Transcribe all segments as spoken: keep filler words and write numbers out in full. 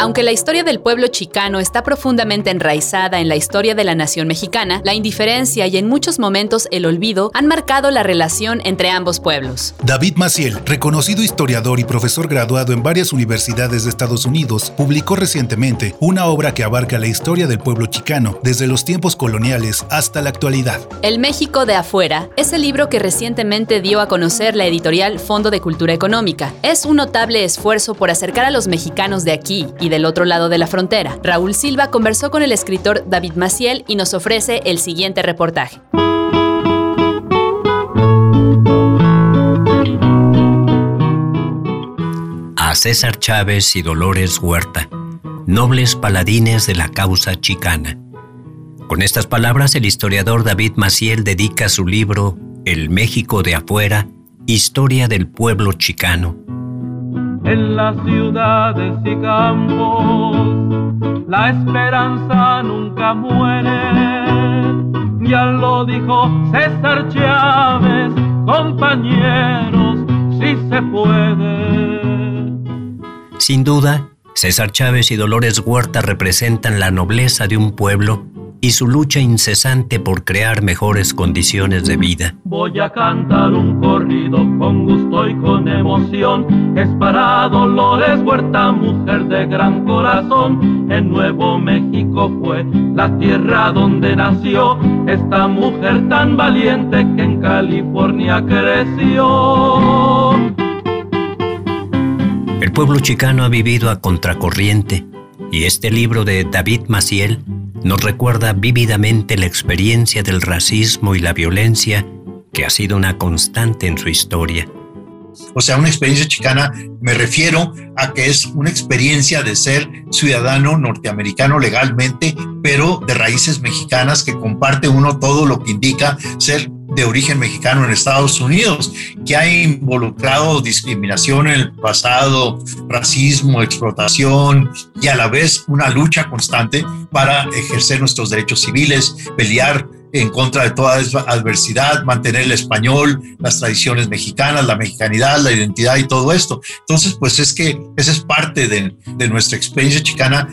Aunque la historia del pueblo chicano está profundamente enraizada en la historia de la nación mexicana, la indiferencia y en muchos momentos el olvido han marcado la relación entre ambos pueblos. David Maciel, reconocido historiador y profesor graduado en varias universidades de Estados Unidos, publicó recientemente una obra que abarca la historia del pueblo chicano desde los tiempos coloniales hasta la actualidad. El México de afuera es el libro que recientemente dio a conocer la editorial Fondo de Cultura Económica. Es un notable esfuerzo por acercar a los mexicanos de aquí y del otro lado de la frontera. Raúl Silva conversó con el escritor David Maciel y nos ofrece el siguiente reportaje. A César Chávez y Dolores Huerta, nobles paladines de la causa chicana. Con estas palabras, el historiador David Maciel dedica su libro El México de afuera, historia del pueblo chicano. En las ciudades y campos, la esperanza nunca muere. Ya lo dijo César Chávez, compañeros, si se puede. Sin duda, César Chávez y Dolores Huerta representan la nobleza de un pueblo y su lucha incesante por crear mejores condiciones de vida. Voy a cantar un corrido con gusto y con emoción. Es para Dolores Huerta, mujer de gran corazón. En Nuevo México fue la tierra donde nació esta mujer tan valiente que en California creció. El pueblo chicano ha vivido a contracorriente y este libro de David Maciel nos recuerda vívidamente la experiencia del racismo y la violencia que ha sido una constante en su historia. O sea, una experiencia chicana, me refiero a que es una experiencia de ser ciudadano norteamericano legalmente, pero de raíces mexicanas, que comparte uno todo lo que indica ser de origen mexicano en Estados Unidos, que ha involucrado discriminación en el pasado, racismo, explotación y a la vez una lucha constante para ejercer nuestros derechos civiles, pelear en contra de toda adversidad, mantener el español, las tradiciones mexicanas, la mexicanidad, la identidad y todo esto. Entonces, pues es que esa es parte de, de nuestra experiencia chicana.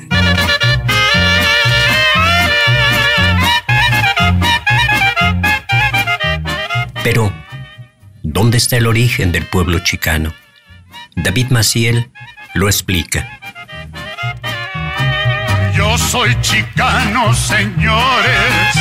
Pero, ¿dónde está el origen del pueblo chicano? David Maciel lo explica. Yo soy chicano, señores,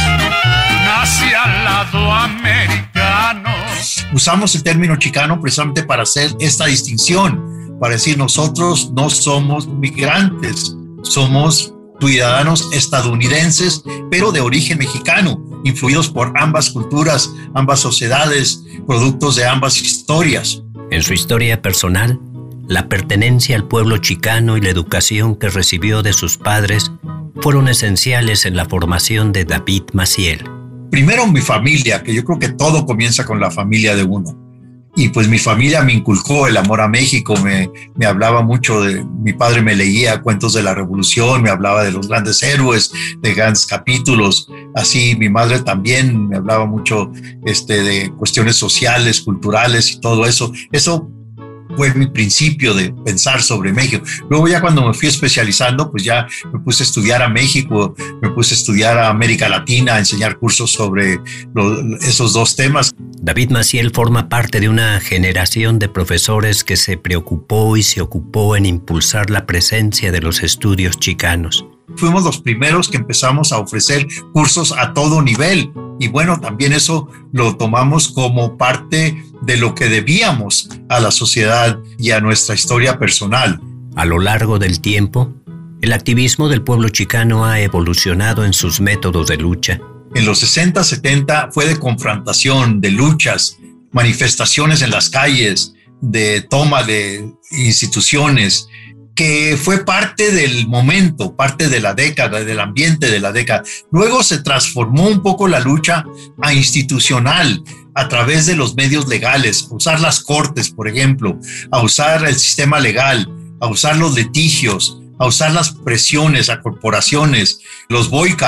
nací al lado americano. Usamos el término chicano precisamente para hacer esta distinción, para decir nosotros no somos migrantes, somos ciudadanos estadounidenses, pero de origen mexicano, influidos por ambas culturas, ambas sociedades, productos de ambas historias. En su historia personal, la pertenencia al pueblo chicano y la educación que recibió de sus padres fueron esenciales en la formación de David Maciel. Primero mi familia, que yo creo que todo comienza con la familia de uno. Y pues mi familia me inculcó el amor a México, me, me hablaba mucho de, mi padre me leía cuentos de la Revolución, me hablaba de los grandes héroes, de grandes capítulos, así mi madre también me hablaba mucho este, de cuestiones sociales, culturales y todo eso. Eso fue mi principio de pensar sobre México. Luego ya cuando me fui especializando, pues ya me puse a estudiar a México, me puse a estudiar a América Latina, a enseñar cursos sobre los, esos dos temas. David Maciel forma parte de una generación de profesores que se preocupó y se ocupó en impulsar la presencia de los estudios chicanos. Fuimos los primeros que empezamos a ofrecer cursos a todo nivel y bueno, también eso lo tomamos como parte de lo que debíamos a la sociedad y a nuestra historia personal. A lo largo del tiempo, el activismo del pueblo chicano ha evolucionado en sus métodos de lucha. En los sesenta, setenta fue de confrontación, de luchas, manifestaciones en las calles, de toma de instituciones, que fue parte del momento, parte de la década, del ambiente de la década. Luego se transformó un poco la lucha a institucional, a través de los medios legales, a usar las cortes, por ejemplo, a usar el sistema legal, a usar los litigios, a usar las presiones a corporaciones, los boicots,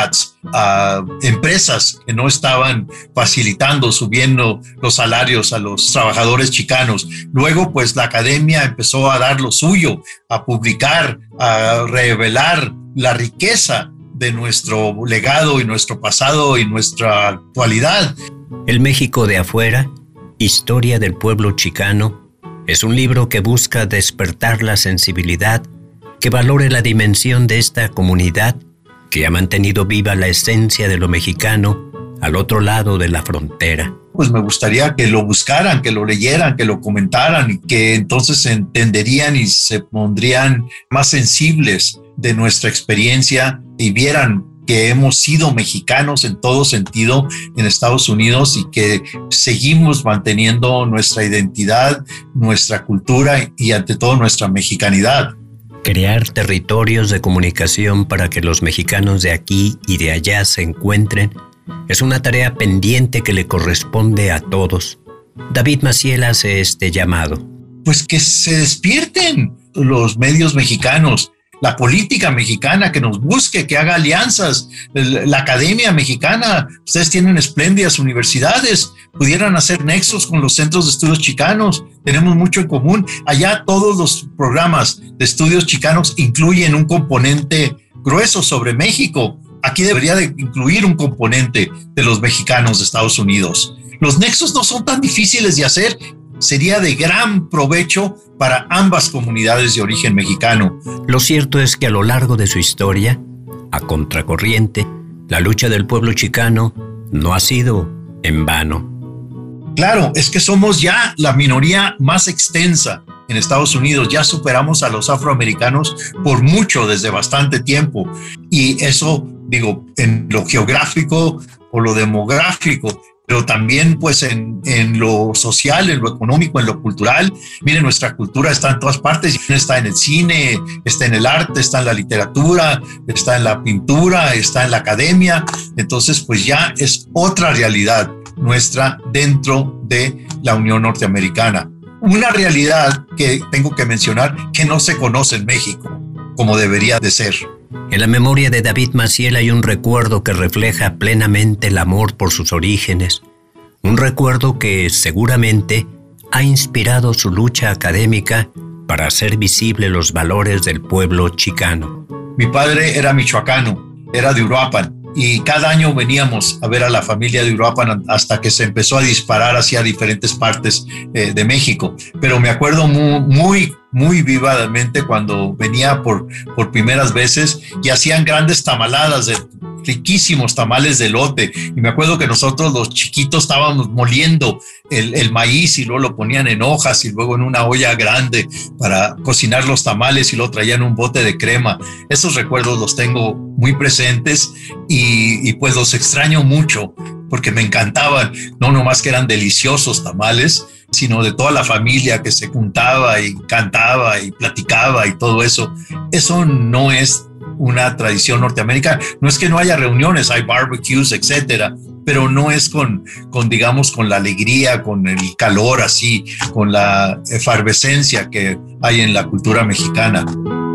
a empresas que no estaban facilitando, subiendo los salarios a los trabajadores chicanos. Luego, pues la academia empezó a dar lo suyo, a publicar, a revelar la riqueza de nuestro legado y nuestro pasado y nuestra actualidad. El México de afuera, historia del pueblo chicano, es un libro que busca despertar la sensibilidad, que valore la dimensión de esta comunidad que ha mantenido viva la esencia de lo mexicano al otro lado de la frontera. Pues me gustaría que lo buscaran, que lo leyeran, que lo comentaran y que entonces se entenderían y se pondrían más sensibles de nuestra experiencia y vieran que hemos sido mexicanos en todo sentido en Estados Unidos y que seguimos manteniendo nuestra identidad, nuestra cultura y ante todo nuestra mexicanidad. Crear territorios de comunicación para que los mexicanos de aquí y de allá se encuentren es una tarea pendiente que le corresponde a todos. David Maciel hace este llamado. Pues que se despierten los medios mexicanos, la política mexicana, que nos busque, que haga alianzas, la academia mexicana. Ustedes tienen espléndidas universidades, pudieran hacer nexos con los centros de estudios chicanos, tenemos mucho en común. Allá todos los programas de estudios chicanos incluyen un componente grueso sobre México. Aquí debería de incluir un componente de los mexicanos de Estados Unidos. Los nexos no son tan difíciles de hacer. Sería de gran provecho para ambas comunidades de origen mexicano. Lo cierto es que a lo largo de su historia, a contracorriente, la lucha del pueblo chicano no ha sido en vano. Claro, es que somos ya la minoría más extensa en Estados Unidos. Ya superamos a los afroamericanos por mucho desde bastante tiempo. Y eso, digo, en lo geográfico o lo demográfico, pero también pues en, en lo social, en lo económico, en lo cultural. Miren, nuestra cultura está en todas partes, está en el cine, está en el arte, está en la literatura, está en la pintura, está en la academia. Entonces pues ya es otra realidad nuestra dentro de la Unión Norteamericana. Una realidad que tengo que mencionar que no se conoce en México como debería de ser. En la memoria de David Maciel hay un recuerdo que refleja plenamente el amor por sus orígenes, un recuerdo que seguramente ha inspirado su lucha académica para hacer visible los valores del pueblo chicano. Mi padre era michoacano, era de Uruapan, y cada año veníamos a ver a la familia de Uruapan hasta que se empezó a disparar hacia diferentes partes eh, de México. Pero me acuerdo muy, muy, muy vivamente cuando venía por, por primeras veces y hacían grandes tamaladas de riquísimos tamales de elote. Y me acuerdo que nosotros los chiquitos estábamos moliendo el, el maíz y luego lo ponían en hojas y luego en una olla grande para cocinar los tamales y lo traían en un bote de crema. Esos recuerdos los tengo muy presentes y, y pues los extraño mucho porque me encantaban, no nomás que eran deliciosos tamales, sino de toda la familia que se juntaba y cantaba y platicaba y todo eso. Eso no es una tradición norteamericana. No es que no haya reuniones, hay barbecues, etcétera, pero no es con, con, digamos, con la alegría, con el calor así, con la efervescencia que hay en la cultura mexicana.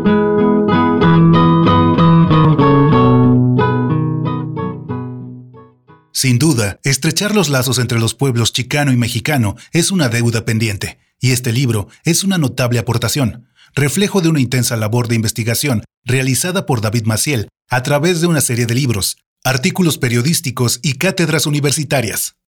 Sin duda, estrechar los lazos entre los pueblos chicano y mexicano es una deuda pendiente, y este libro es una notable aportación, reflejo de una intensa labor de investigación realizada por David Maciel a través de una serie de libros, artículos periodísticos y cátedras universitarias.